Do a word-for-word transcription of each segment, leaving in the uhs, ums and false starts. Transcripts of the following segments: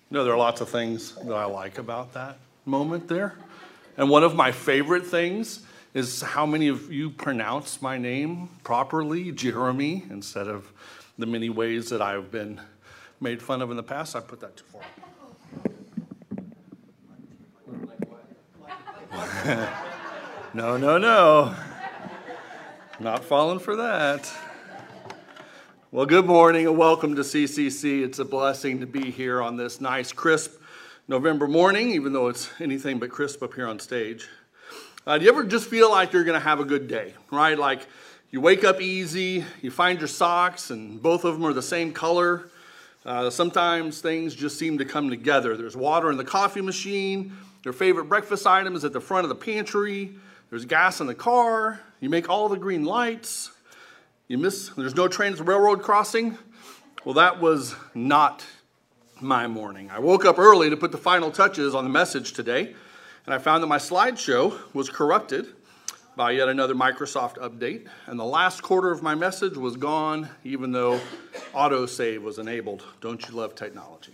You know, there are lots of things that I like about that moment there. And one of my favorite things is how many of you pronounce my name properly, Jeremy, instead of the many ways that I've been made fun of in the past. I put that too far. No, no, no. Not falling for that. Well, good morning and welcome to C C C. It's a blessing to be here on this nice, crisp November morning, even though it's anything but crisp up here on stage. Uh, do you ever just feel like you're going to have a good day, right? Like you wake up easy, you find your socks, and both of them are the same color. Uh, sometimes things just seem to come together. There's water in the coffee machine. Your favorite breakfast item is at the front of the pantry. There's gas in the car. You make all the green lights. You miss, there's no train at the railroad crossing. Well, that was not my morning. I woke up early to put the final touches on the message today, and I found that my slideshow was corrupted by yet another Microsoft update, and the last quarter of my message was gone, even though autosave was enabled. Don't you love technology?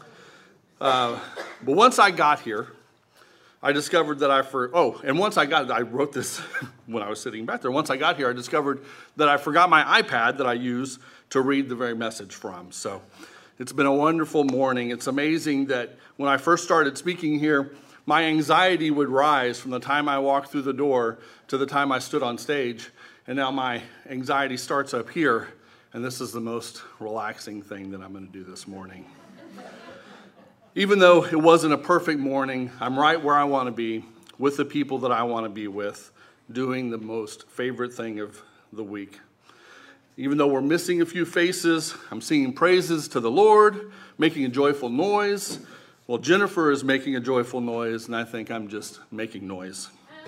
Uh, but once I got here, I discovered that I, for, oh, and once I got, I wrote this when I was sitting back there. Once I got here, I discovered that I forgot my iPad that I use to read the very message from. So it's been a wonderful morning. It's amazing that when I first started speaking here, my anxiety would rise from the time I walked through the door to the time I stood on stage. And now my anxiety starts up here. And this is the most relaxing thing that I'm going to do this morning. Even though it wasn't a perfect morning, I'm right where I want to be, with the people that I want to be with, doing the most favorite thing of the week. Even though we're missing a few faces, I'm singing praises to the Lord, making a joyful noise. Well, Jennifer is making a joyful noise, and I think I'm just making noise.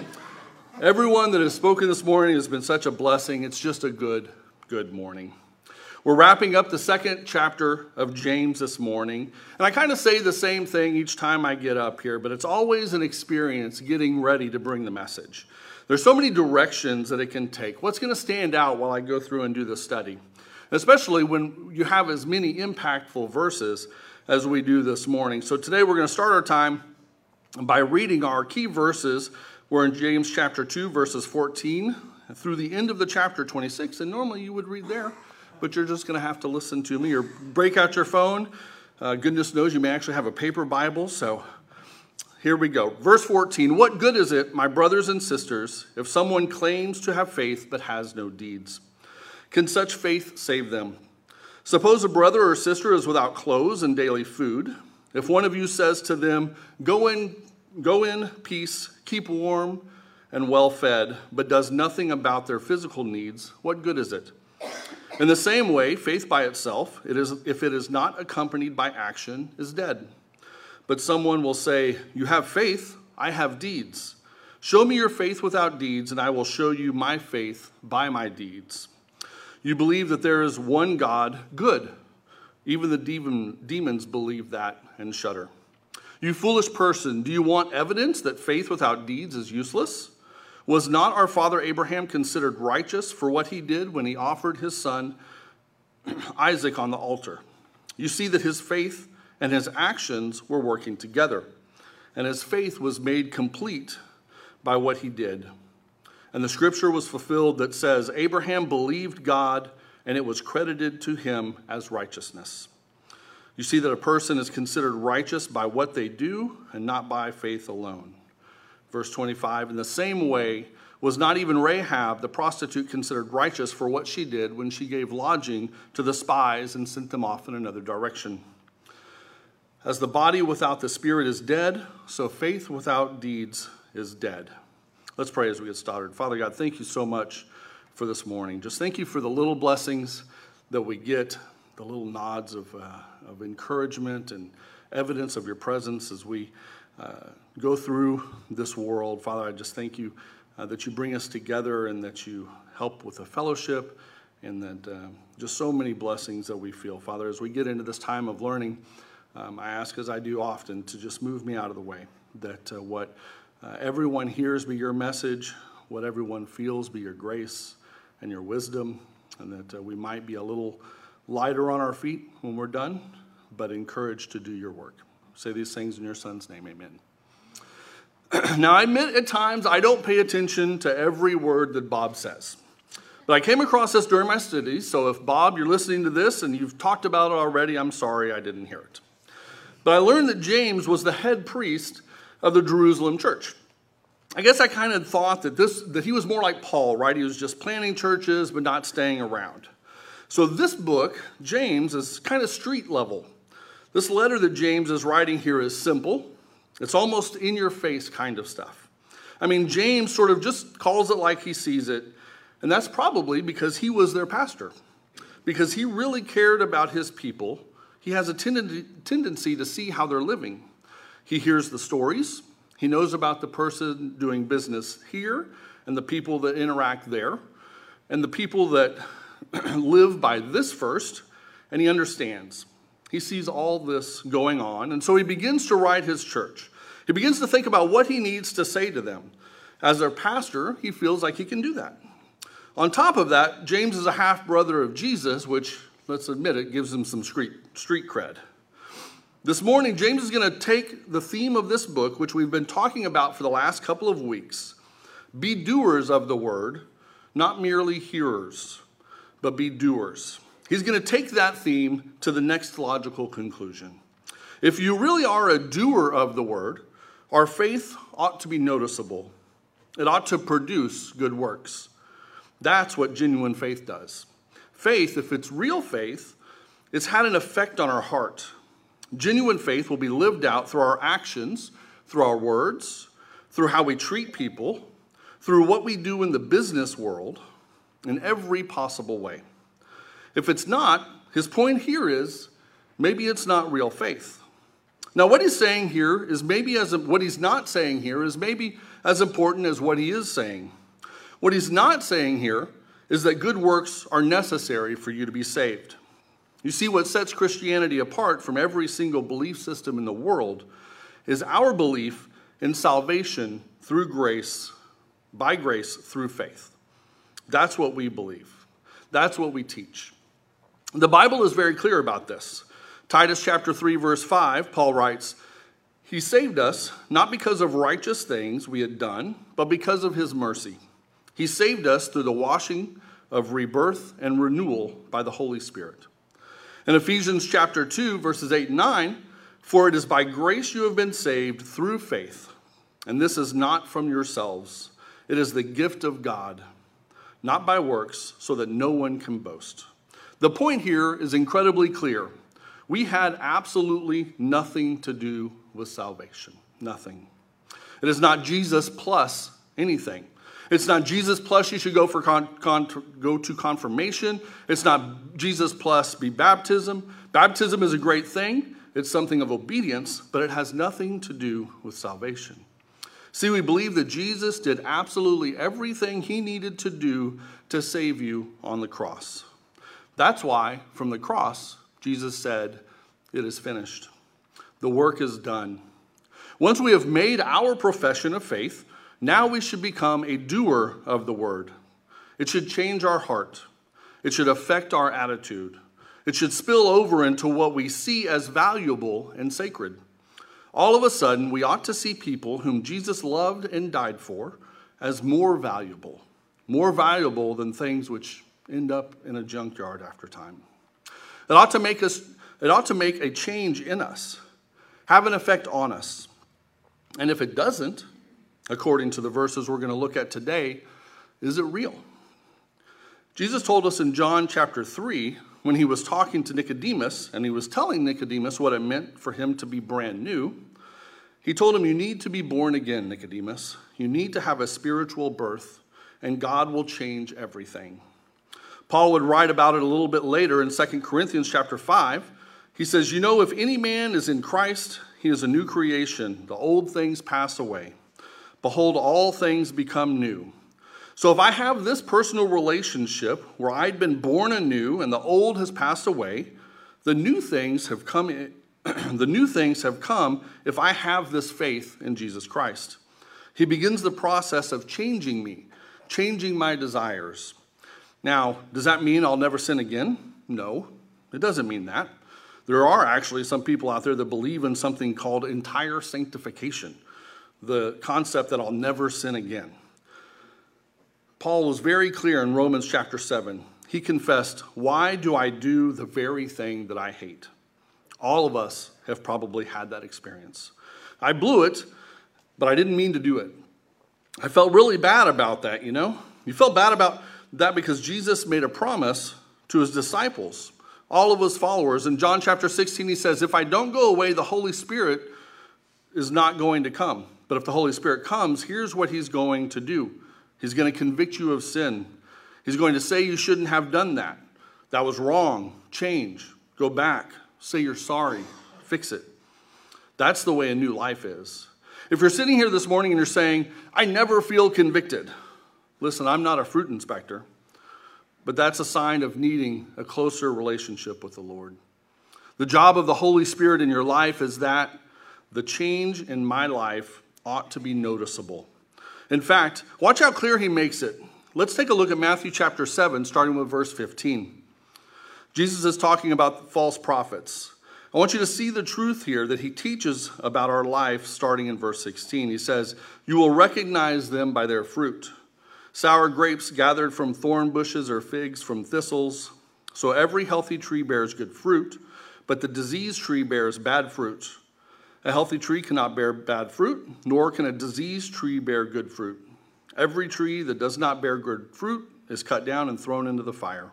Everyone that has spoken this morning has been such a blessing. It's just a good, good morning. We're wrapping up the second chapter of James this morning, and I kind of say the same thing each time I get up here, but it's always an experience getting ready to bring the message. There's so many directions that it can take. What's going to stand out while I go through and do the study? Especially when you have as many impactful verses as we do this morning. So today we're going to start our time by reading our key verses. We're in James chapter two, verses fourteen, through the end of the chapter twenty-six, and normally you would read there, but you're just going to have to listen to me or break out your phone. Uh, goodness knows you may actually have a paper Bible, so here we go. Verse fourteen, what good is it, my brothers and sisters, if someone claims to have faith but has no deeds? Can such faith save them? Suppose a brother or sister is without clothes and daily food. If one of you says to them, go in, go in peace, keep warm and well fed, but does nothing about their physical needs, what good is it? In the same way, faith by itself, it is, if it is not accompanied by action, is dead. But someone will say, you have faith, I have deeds. Show me your faith without deeds, and I will show you my faith by my deeds. You believe that there is one God, good. Even the demon, demons believe that and shudder. You foolish person, do you want evidence that faith without deeds is useless? Was not our father Abraham considered righteous for what he did when he offered his son Isaac on the altar? You see that his faith and his actions were working together, and his faith was made complete by what he did. And the scripture was fulfilled that says, Abraham believed God, and it was credited to him as righteousness. You see that a person is considered righteous by what they do and not by faith alone. Verse twenty-five, in the same way, was not even Rahab the prostitute considered righteous for what she did when she gave lodging to the spies and sent them off in another direction? As the body without the spirit is dead, so faith without deeds is dead. Let's pray as we get started. Father God, thank you so much for this morning. Just thank you for the little blessings that we get, the little nods of, uh, of encouragement and evidence of your presence as we uh, go through this world. Father, I just thank you uh, that you bring us together and that you help with the fellowship and that uh, just so many blessings that we feel. Father, as we get into this time of learning, um, I ask, as I do often, to just move me out of the way, that uh, what uh, everyone hears be your message, what everyone feels be your grace and your wisdom, and that uh, we might be a little lighter on our feet when we're done, but encouraged to do your work. Say these things in your Son's name, amen. Now, I admit at times I don't pay attention to every word that Bob says. But I came across this during my studies, so if, Bob, you're listening to this and you've talked about it already, I'm sorry I didn't hear it. But I learned that James was the head priest of the Jerusalem church. I guess I kind of thought that this that he was more like Paul, right? He was just planting churches but not staying around. So this book, James, is kind of street level. This letter that James is writing here is simple. It's almost in-your-face kind of stuff. I mean, James sort of just calls it like he sees it, and that's probably because he was their pastor. Because he really cared about his people. He has a tend- tendency to see how they're living. He hears the stories. He knows about the person doing business here and the people that interact there and the people that live by this first, and he understands. He sees all this going on, and so he begins to write his church. He begins to think about what he needs to say to them. As their pastor, he feels like he can do that. On top of that, James is a half-brother of Jesus, which, let's admit it, gives him some street, street cred. This morning, James is going to take the theme of this book, which we've been talking about for the last couple of weeks. Be doers of the word, not merely hearers, but be doers. He's going to take that theme to the next logical conclusion. If you really are a doer of the word, our faith ought to be noticeable. It ought to produce good works. That's what genuine faith does. Faith, if it's real faith, it's had an effect on our heart. Genuine faith will be lived out through our actions, through our words, through how we treat people, through what we do in the business world, in every possible way. If it's not, his point here is, maybe it's not real faith. Now, what he's saying here is maybe as, what he's not saying here is maybe as important as what he is saying. What he's not saying here is that good works are necessary for you to be saved. You see, what sets Christianity apart from every single belief system in the world is our belief in salvation through grace, by grace through faith. That's what we believe. That's what we teach. The Bible is very clear about this. Titus chapter three, verse five, Paul writes, "He saved us not because of righteous things we had done, but because of his mercy. He saved us through the washing of rebirth and renewal by the Holy Spirit." In Ephesians chapter two, verses eight and nine, "For it is by grace you have been saved through faith, and this is not from yourselves. It is the gift of God, not by works, so that no one can boast." The point here is incredibly clear. We had absolutely nothing to do with salvation. Nothing. It is not Jesus plus anything. It's not Jesus plus you should go for con, con, go to confirmation. It's not Jesus plus be baptism. Baptism is a great thing. It's something of obedience, but it has nothing to do with salvation. See, we believe that Jesus did absolutely everything he needed to do to save you on the cross. That's why, from the cross, Jesus said, "It is finished." The work is done. Once we have made our profession of faith, now we should become a doer of the word. It should change our heart. It should affect our attitude. It should spill over into what we see as valuable and sacred. All of a sudden, we ought to see people whom Jesus loved and died for as more valuable, more valuable than things which end up in a junkyard after time. It ought to make us, it ought to make a change in us, have an effect on us. And if it doesn't, according to the verses we're going to look at today, is it real? Jesus told us in John chapter three, when he was talking to Nicodemus, and he was telling Nicodemus what it meant for him to be brand new, he told him, "You need to be born again, Nicodemus. You need to have a spiritual birth, and God will change everything." Paul would write about it a little bit later in Second Corinthians chapter five. He says, "You know, if any man is in Christ, he is a new creation. The old things pass away. Behold, all things become new." So if I have this personal relationship where I'd been born anew and the old has passed away, the new things have come in, the new things have come if I have this faith in Jesus Christ. He begins the process of changing me, changing my desires. Now, does that mean I'll never sin again? No, it doesn't mean that. There are actually some people out there that believe in something called entire sanctification, the concept that I'll never sin again. Paul was very clear in Romans chapter seven. He confessed, "Why do I do the very thing that I hate?" All of us have probably had that experience. I blew it, but I didn't mean to do it. I felt really bad about that, you know? You felt bad about that because Jesus made a promise to his disciples, all of his followers. In John chapter sixteen, he says, "If I don't go away, the Holy Spirit is not going to come. But if the Holy Spirit comes, here's what he's going to do. He's going to convict you of sin. He's going to say you shouldn't have done that. That was wrong. Change. Go back. Say you're sorry. Fix it." That's the way a new life is. If you're sitting here this morning and you're saying, "I never feel convicted," listen, I'm not a fruit inspector, but that's a sign of needing a closer relationship with the Lord. The job of the Holy Spirit in your life is that the change in my life ought to be noticeable. In fact, watch how clear he makes it. Let's take a look at Matthew chapter seven, starting with verse fifteen. Jesus is talking about false prophets. I want you to see the truth here that he teaches about our life starting in verse sixteen. He says, "You will recognize them by their fruit. Sour grapes gathered from thorn bushes or figs from thistles. So every healthy tree bears good fruit, but the diseased tree bears bad fruit. A healthy tree cannot bear bad fruit, nor can a diseased tree bear good fruit. Every tree that does not bear good fruit is cut down and thrown into the fire.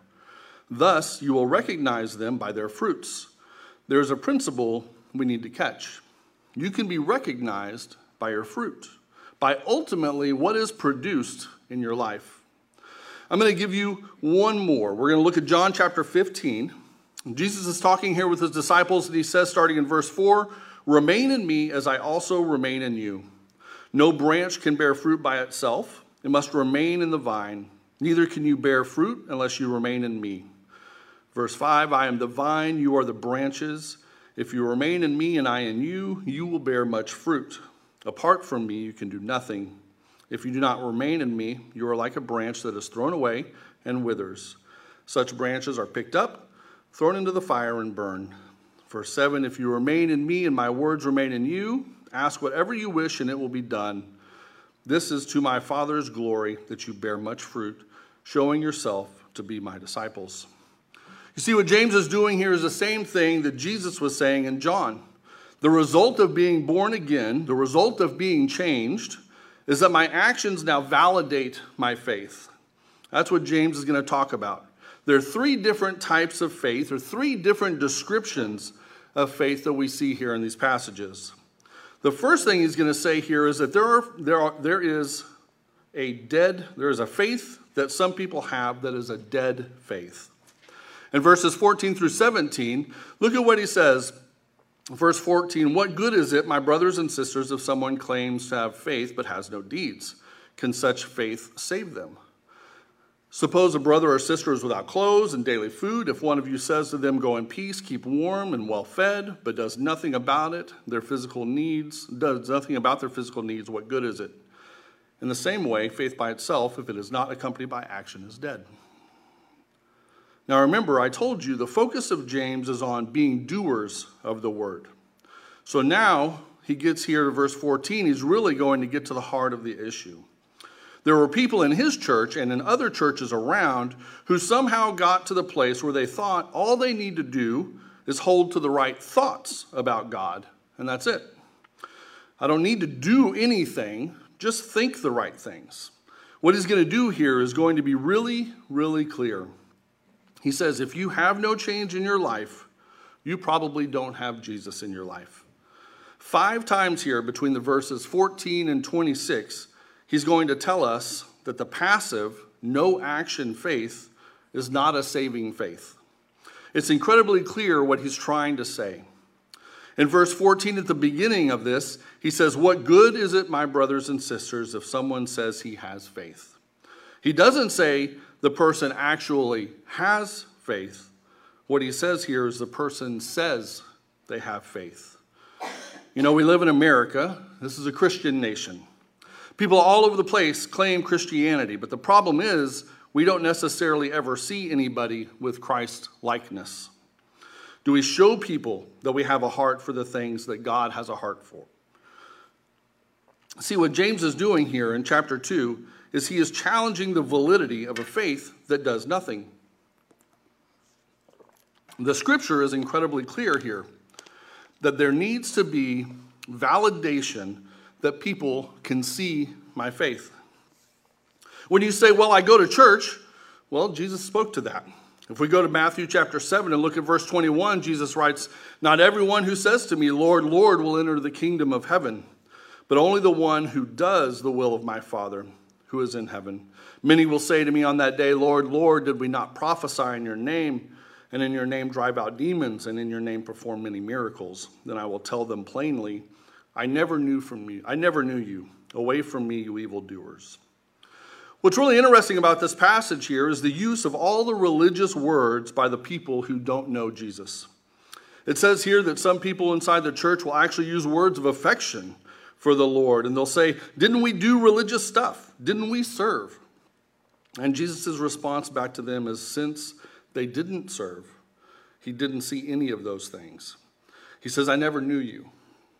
Thus you will recognize them by their fruits." There's a principle we need to catch. You can be recognized by your fruit, by ultimately what is produced in your life. I'm going to give you one more. We're going to look at John chapter fifteen. Jesus is talking here with his disciples, and he says, starting in verse four, "Remain in me as I also remain in you. No branch can bear fruit by itself. It must remain in the vine. Neither can you bear fruit unless you remain in me." Verse five, "I am the vine, you are the branches. If you remain in me and I in you, you will bear much fruit. Apart from me, you can do nothing. If you do not remain in me, you are like a branch that is thrown away and withers. Such branches are picked up, thrown into the fire, and burned." Verse seven, "If you remain in me and my words remain in you, ask whatever you wish and it will be done. This is to my Father's glory that you bear much fruit, showing yourself to be my disciples." You see, what James is doing here is the same thing that Jesus was saying in John. The result of being born again, the result of being changed, is that my actions now validate my faith. That's what James is going to talk about. There are three different types of faith, or three different descriptions of faith that we see here in these passages. The first thing he's going to say here is that there are, there are, there is a dead, there is a faith that some people have that is a dead faith. In verses fourteen through seventeen, look at what he says. Verse fourteen, "What good is it, my brothers and sisters, if someone claims to have faith but has no deeds? Can such faith save them? Suppose a brother or sister is without clothes and daily food. If one of you says to them, 'Go in peace, keep warm and well fed,' but does nothing about it, their physical needs, does nothing about their physical needs, what good is it? In the same way, faith by itself, if it is not accompanied by action, is dead." Now remember, I told you the focus of James is on being doers of the word. So now he gets here to verse fourteen. He's really going to get to the heart of the issue. There were people in his church and in other churches around who somehow got to the place where they thought all they need to do is hold to the right thoughts about God, and that's it. I don't need to do anything, just think the right things. What he's going to do here is going to be really, really clear. He says, if you have no change in your life, you probably don't have Jesus in your life. Five times here between the verses fourteen and twenty-six, he's going to tell us that the passive, no action faith is not a saving faith. It's incredibly clear what he's trying to say. In verse fourteen, at the beginning of this, he says, "What good is it, my brothers and sisters, if someone says he has faith?" He doesn't say the person actually has faith. What he says here is the person says they have faith. You know, we live in America. This is a Christian nation. People all over the place claim Christianity, but the problem is we don't necessarily ever see anybody with Christ-likeness. Do we show people that we have a heart for the things that God has a heart for? See, what James is doing here in chapter two is he is challenging the validity of a faith that does nothing. The scripture is incredibly clear here that there needs to be validation that people can see my faith. When you say, well, I go to church, well, Jesus spoke to that. If we go to Matthew chapter seven and look at verse twenty-one, Jesus writes, "Not everyone who says to me, 'Lord, Lord,' will enter the kingdom of heaven, but only the one who does the will of my Father who is in heaven. Many will say to me on that day, 'Lord, Lord, did we not prophesy in your name, and in your name drive out demons, and in your name perform many miracles?' Then I will tell them plainly, I never knew from you. I never knew you. Away from me, you evildoers." What's really interesting about this passage here is the use of all the religious words by the people who don't know Jesus. It says here that some people inside the church will actually use words of affection for the Lord, and they'll say, "Didn't we do religious stuff? Didn't we serve?" And Jesus' response back to them is, since they didn't serve, he didn't see any of those things. He says, "I never knew you."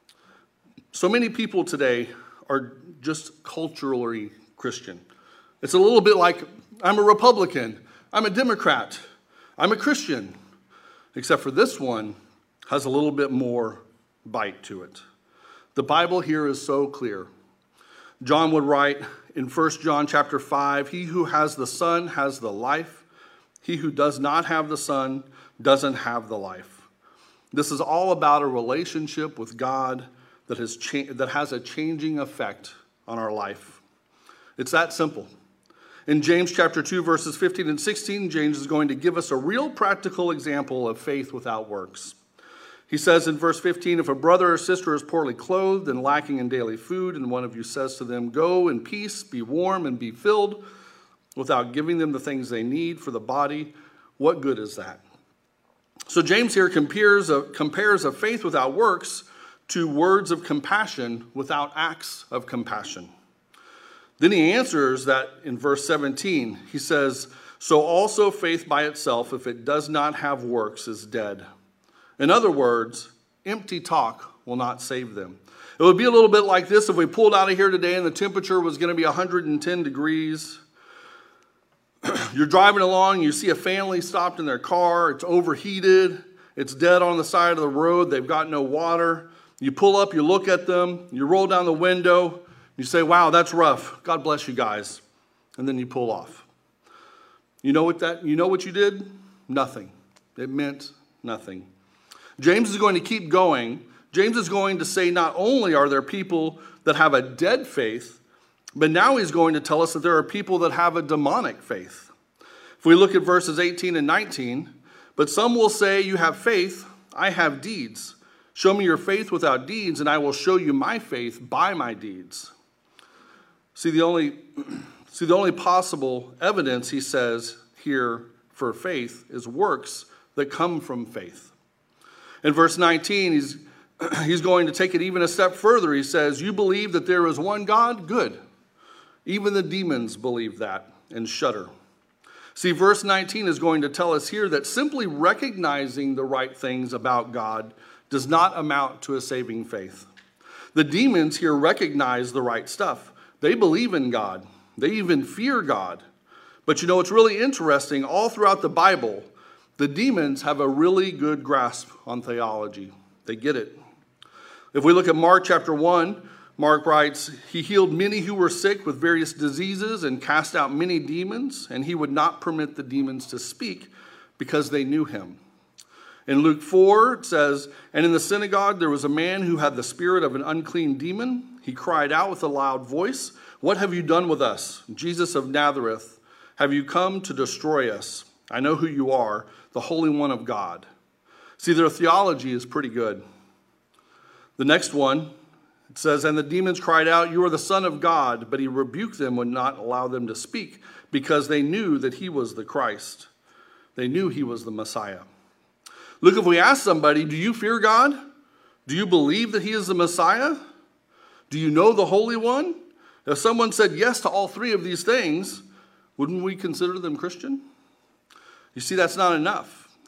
So many people today are just culturally Christian. It's a little bit like, I'm a Republican, I'm a Democrat, I'm a Christian. Except for this one has a little bit more bite to it. The Bible here is so clear. John would write in First John chapter five, "He who has the Son has the life. He who does not have the Son doesn't have the life." This is all about a relationship with God that has, cha- that has a changing effect on our life. It's that simple. In James chapter two, verses fifteen and sixteen, James is going to give us a real practical example of faith without works. He says in verse fifteen, "If a brother or sister is poorly clothed and lacking in daily food, and one of you says to them, 'Go in peace, be warm and be filled,' without giving them the things they need for the body, what good is that?" So James here compares a, compares a faith without works to words of compassion without acts of compassion. Then he answers that in verse seventeen. He says, "So also faith by itself, if it does not have works, is dead." In other words, empty talk will not save them. It would be a little bit like this if we pulled out of here today and the temperature was going to be one hundred ten degrees. You're driving along, you see a family stopped in their car, it's overheated, it's dead on the side of the road, they've got no water. You pull up, you look at them, you roll down the window, you say, "Wow, that's rough. God bless you guys." And then you pull off. You know what that, you know what you did? Nothing. It meant nothing. James is going to keep going. James is going to say not only are there people that have a dead faith, but now he's going to tell us that there are people that have a demonic faith. If we look at verses eighteen and nineteen, "But some will say, 'You have faith, I have deeds. Show me your faith without deeds, and I will show you my faith by my deeds.'" See, the only, see, the only possible evidence, he says here, for faith is works that come from faith. In verse nineteen, he's, he's going to take it even a step further. He says, "You believe that there is one God? Good. Even the demons believe that and shudder." See, verse nineteen is going to tell us here that simply recognizing the right things about God does not amount to a saving faith. The demons here recognize the right stuff. They believe in God. They even fear God. But you know, it's really interesting. All throughout the Bible, the demons have a really good grasp on theology. They get it. If we look at Mark chapter one, Mark writes, "He healed many who were sick with various diseases and cast out many demons, and he would not permit the demons to speak because they knew him." In Luke four, it says, "And in the synagogue there was a man who had the spirit of an unclean demon. He cried out with a loud voice, 'What have you done with us, Jesus of Nazareth? Have you come to destroy us? I know who you are, the Holy One of God.'" See, their theology is pretty good. The next one, it says, "And the demons cried out, 'You are the Son of God.' But he rebuked them and would not allow them to speak, because they knew that he was the Christ." They knew he was the Messiah. Look, if we ask somebody, "Do you fear God? Do you believe that he is the Messiah? Do you know the Holy One?" If someone said yes to all three of these things, wouldn't we consider them Christian? You see, that's not enough.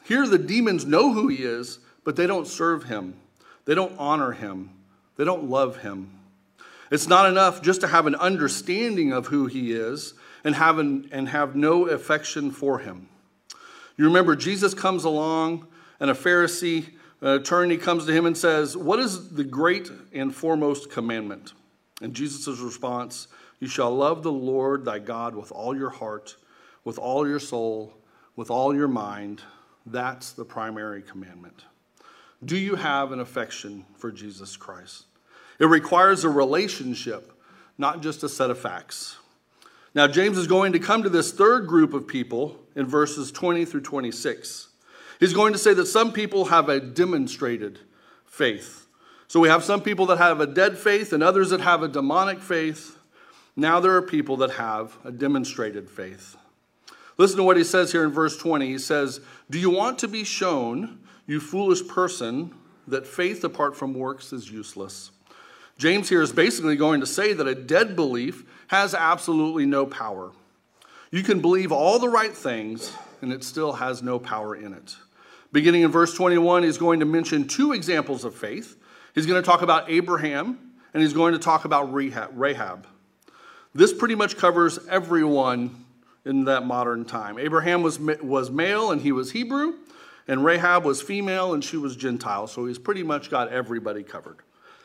Here the demons know who he is, but they don't serve him. They don't honor him. They don't love him. It's not enough just to have an understanding of who he is and have, an, and have no affection for him. You remember Jesus comes along and a Pharisee, an attorney, comes to him and says, "What is the great and foremost commandment?" And Jesus' response, "You shall love the Lord thy God with all your heart, with all your soul, with all your mind." That's the primary commandment. Do you have an affection for Jesus Christ? It requires a relationship, not just a set of facts. Now, James is going to come to this third group of people in verses twenty through twenty-six. He's going to say that some people have a demonstrated faith. So we have some people that have a dead faith and others that have a demonic faith. Now there are people that have a demonstrated faith. Listen to what he says here in verse twenty. He says, "Do you want to be shown, you foolish person, that faith apart from works is useless?" James here is basically going to say that a dead belief has absolutely no power. You can believe all the right things, and it still has no power in it. Beginning in verse twenty-one, he's going to mention two examples of faith. He's going to talk about Abraham, and he's going to talk about Rahab. This pretty much covers everyone in that modern time. Abraham was, was male, and he was Hebrew, and Rahab was female, and she was Gentile. So he's pretty much got everybody covered.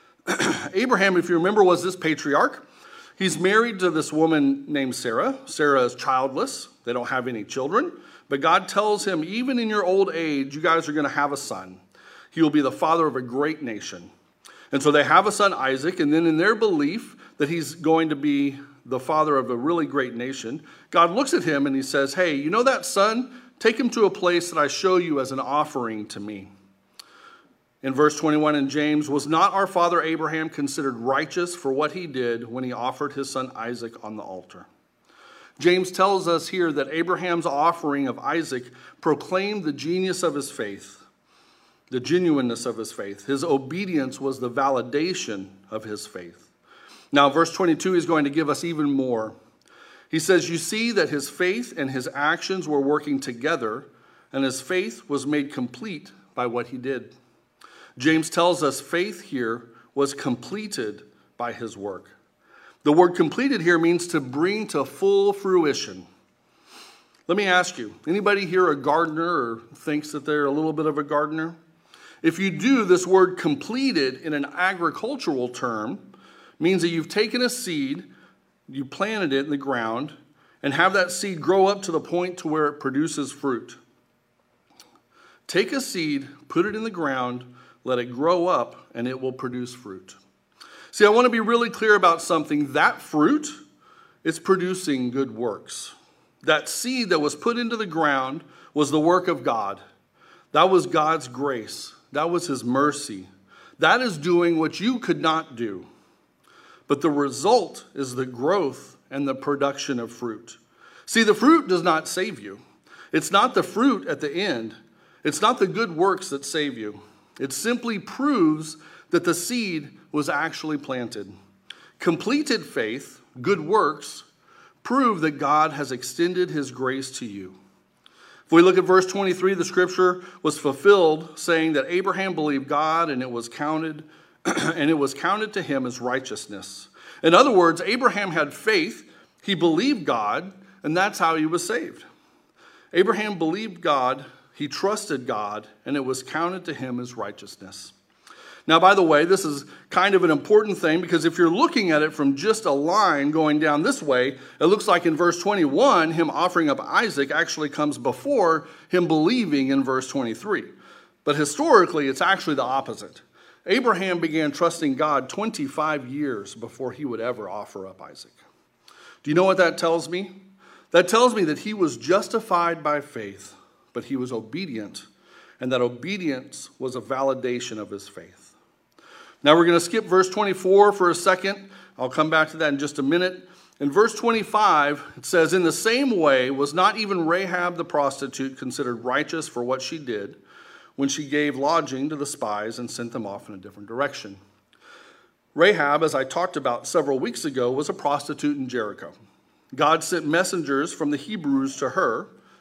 Abraham, if you remember, was this patriarch. He's married to this woman named Sarah. Sarah is childless. They don't have any children. But God tells him, even in your old age, you guys are going to have a son. He will be the father of a great nation. And so they have a son, Isaac, and then in their belief that he's going to be the father of a really great nation, God looks at him and he says, "Hey, you know that son? Take him to a place that I show you as an offering to me." In verse twenty-one in James, "Was not our father Abraham considered righteous for what he did when he offered his son Isaac on the altar?" James tells us here that Abraham's offering of Isaac proclaimed the genius of his faith, the genuineness of his faith. His obedience was the validation of his faith. Now, verse twenty-two is going to give us even more. He says, "You see that his faith and his actions were working together, and his faith was made complete by what he did." James tells us faith here was completed by his work. The word completed here means to bring to full fruition. Let me ask you, anybody here a gardener or thinks that they're a little bit of a gardener? If you do, this word completed in an agricultural term means that you've taken a seed, you planted it in the ground, and have that seed grow up to the point to where it produces fruit. Take a seed, put it in the ground, let it grow up, and it will produce fruit. See, I want to be really clear about something. That fruit is producing good works. That seed that was put into the ground was the work of God. That was God's grace. That was his mercy. That is doing what you could not do. But the result is the growth and the production of fruit. See, the fruit does not save you. It's not the fruit at the end. It's not the good works that save you. It simply proves that the seed was actually planted. Completed faith, good works, prove that God has extended his grace to you. If we look at verse twenty-three, the scripture was fulfilled, saying that Abraham believed God and it was counted, and it was counted to him as righteousness. In other words, Abraham had faith, he believed God, and that's how he was saved. Abraham believed God, he trusted God, and it was counted to him as righteousness. Now, by the way, this is kind of an important thing because if you're looking at it from just a line going down this way, it looks like in verse twenty-one, him offering up Isaac actually comes before him believing in verse twenty-three. But historically, it's actually the opposite. Abraham began trusting God twenty-five years before he would ever offer up Isaac. Do you know what that tells me? That tells me that he was justified by faith, but he was obedient, and that obedience was a validation of his faith. Now we're going to skip verse twenty-four for a second. I'll come back to that in just a minute. In verse twenty-five, it says, "In the same way was not even Rahab the prostitute considered righteous for what she did when she gave lodging to the spies and sent them off in a different direction." Rahab, as I talked about several weeks ago, was a prostitute in Jericho. God sent messengers from the Hebrews to her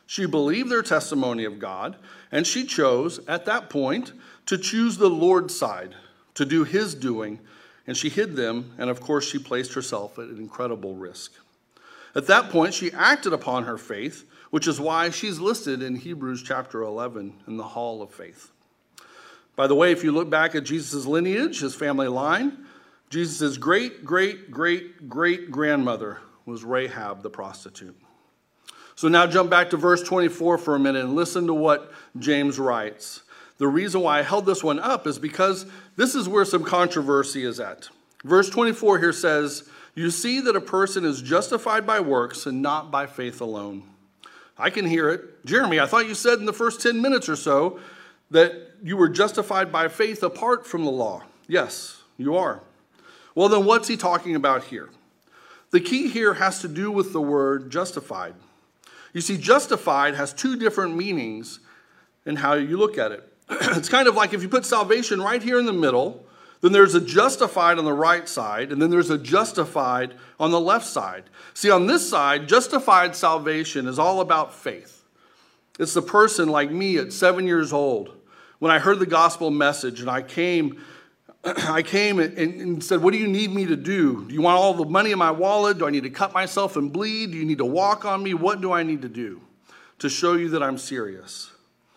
She believed their testimony of God, and she chose, at that point, to choose the Lord's side, to do his doing, and she hid them, and of course she placed herself at an incredible risk. At that point, she acted upon her faith, which is why she's listed in Hebrews chapter eleven in the Hall of Faith. By the way, if you look back at Jesus' lineage, his family line, Jesus' great, great, great, great grandmother was Rahab the prostitute. So now jump back to verse twenty-four for a minute and listen to what James writes. The reason why I held this one up is because this is where some controversy is at. Verse twenty-four here says, "You see that a person is justified by works and not by faith alone." I can hear it. Jeremy, I thought you said in the first ten minutes or so that you were justified by faith apart from the law. Yes, you are. Well, then what's he talking about here? The key here has to do with the word justified. You see, justified has two different meanings in how you look at it. It's kind of like if you put salvation right here in the middle, then there's a justified on the right side, and then there's a justified on the left side. See, on this side, justified salvation is all about faith. It's the person like me at seven years old. When I heard the gospel message and I came I came and said, "What do you need me to do? Do you want all the money in my wallet? Do I need to cut myself and bleed? Do you need to walk on me? What do I need to do to show you that I'm serious?"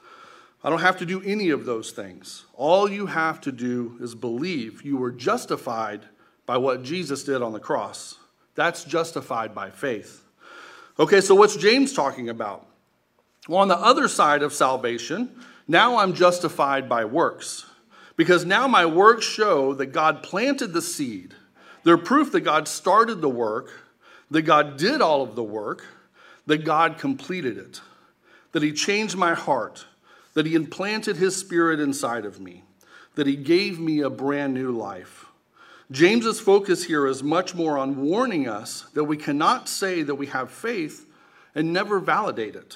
I don't have to do any of those things. All you have to do is believe you were justified by what Jesus did on the cross. That's justified by faith. Okay, so what's James talking about? Well, on the other side of salvation, now I'm justified by works. Because now my works show that God planted the seed. They're proof that God started the work, that God did all of the work, that God completed it, that he changed my heart, that he implanted his spirit inside of me, that he gave me a brand new life. James's focus here is much more on warning us that we cannot say that we have faith and never validate it.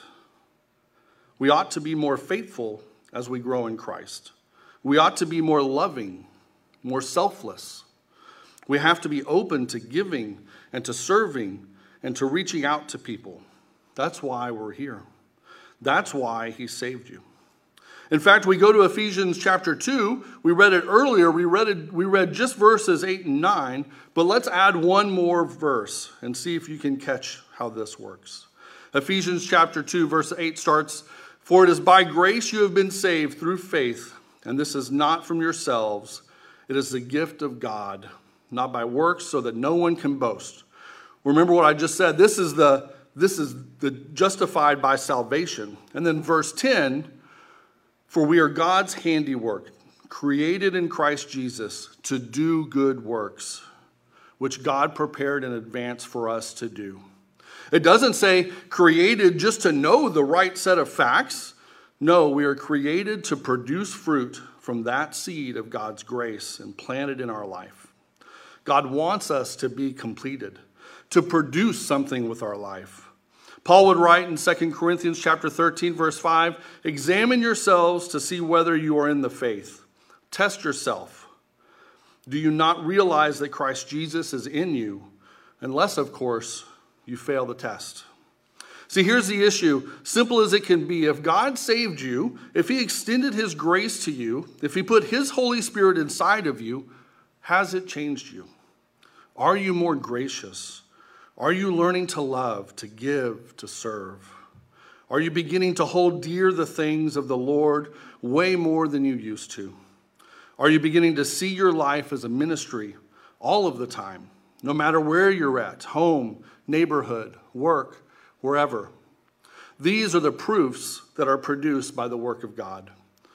We ought to be more faithful as we grow in Christ. We ought to be more loving, more selfless. We have to be open to giving and to serving and to reaching out to people. That's why we're here. That's why he saved you. In fact, we go to Ephesians chapter two. We read it earlier. We read it, we read just verses eight and nine, but let's add one more verse and see if you can catch how this works. Ephesians chapter two, verse eight starts, "For it is by grace you have been saved through faith, and this is not from yourselves. It is the gift of God, not by works, so that no one can boast." Remember what I just said. This is the, this is the justified by salvation. And then verse ten, "For we are God's handiwork, created in Christ Jesus to do good works, which God prepared in advance for us to do." It doesn't say created just to know the right set of facts. No, we are created to produce fruit from that seed of God's grace and planted in our life. God wants us to be completed, to produce something with our life. Paul would write in Second Corinthians chapter thirteen, verse five, "Examine yourselves to see whether you are in the faith. Test yourself. Do you not realize that Christ Jesus is in you? Unless, of course, you fail the test." See, here's the issue, simple as it can be. If God saved you, if he extended his grace to you, if he put his Holy Spirit inside of you, has it changed you? Are you more gracious? Are you learning to love, to give, to serve? Are you beginning to hold dear the things of the Lord way more than you used to? Are you beginning to see your life as a ministry all of the time, no matter where you're at, home, neighborhood, work, wherever? These are the proofs that are produced by the work of God.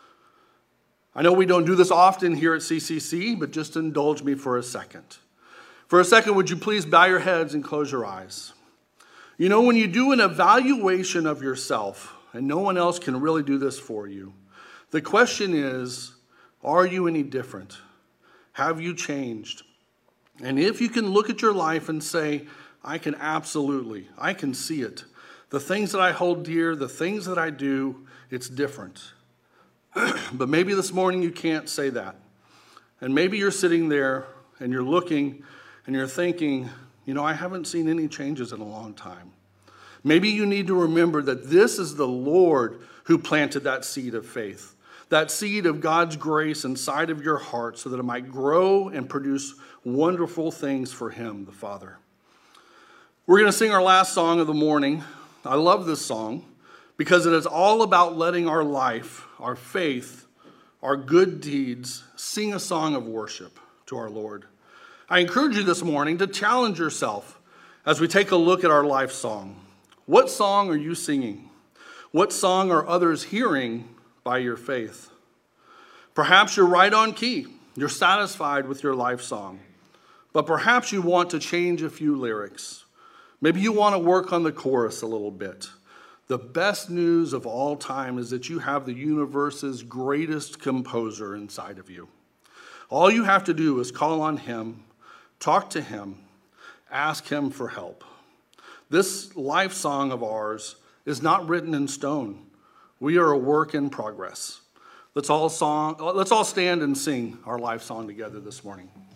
I know we don't do this often here at C C C, but just indulge me for a second. For a second, would you please bow your heads and close your eyes? You know, when you do an evaluation of yourself, and no one else can really do this for you, the question is, are you any different? Have you changed? And if you can look at your life and say, I can absolutely, I can see it. The things that I hold dear, the things that I do, it's different. But maybe this morning you can't say that. And maybe you're sitting there and you're looking and you're thinking, you know, I haven't seen any changes in a long time. Maybe you need to remember that this is the Lord who planted that seed of faith, that seed of God's grace inside of your heart so that it might grow and produce wonderful things for him, the Father. We're going to sing our last song of the morning. I love this song because it is all about letting our life, our faith, our good deeds sing a song of worship to our Lord. I encourage you this morning to challenge yourself as we take a look at our life song. What song are you singing? What song are others hearing by your faith? Perhaps you're right on key. You're satisfied with your life song. But perhaps you want to change a few lyrics. Maybe you want to work on the chorus a little bit. The best news of all time is that you have the universe's greatest composer inside of you. All you have to do is call on him, talk to him, ask him for help. This life song of ours is not written in stone. We are a work in progress. Let's all song, let's all stand and sing our life song together this morning.